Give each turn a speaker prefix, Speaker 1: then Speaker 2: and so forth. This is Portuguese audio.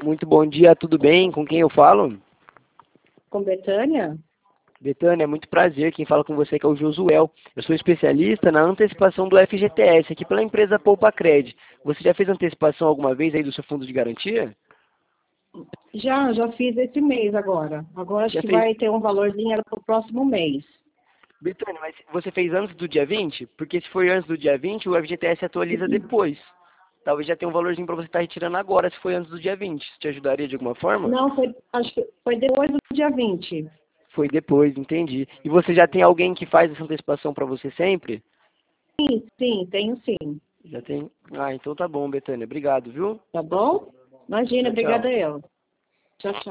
Speaker 1: Muito bom dia, tudo bem? Com quem eu falo?
Speaker 2: Com Betânia?
Speaker 1: Betânia, é muito prazer. Quem fala com você que é o Josuel. Eu sou especialista na antecipação do FGTS aqui pela empresa Poupacred. Você já fez antecipação alguma vez aí do seu fundo de garantia?
Speaker 2: Já fiz esse mês agora. Agora acho
Speaker 1: Já
Speaker 2: que
Speaker 1: fez?
Speaker 2: vai ter um valorzinho para o próximo mês.
Speaker 1: Betânia, mas você fez antes do dia 20? Porque se for antes do dia 20, o FGTS atualiza depois. Talvez já tenha um valorzinho para você estar retirando agora, se foi antes do dia 20. Isso te ajudaria de alguma forma?
Speaker 2: Não, acho que foi depois do dia 20.
Speaker 1: Foi depois, entendi. E você já tem alguém que faz essa antecipação para você sempre?
Speaker 2: Sim, tenho sim.
Speaker 1: Já tem? Ah, então tá bom, Betânia. Obrigado, viu?
Speaker 2: Tá bom? Imagina,
Speaker 1: Tchau, tchau.
Speaker 2: obrigada eu. Tchau, tchau.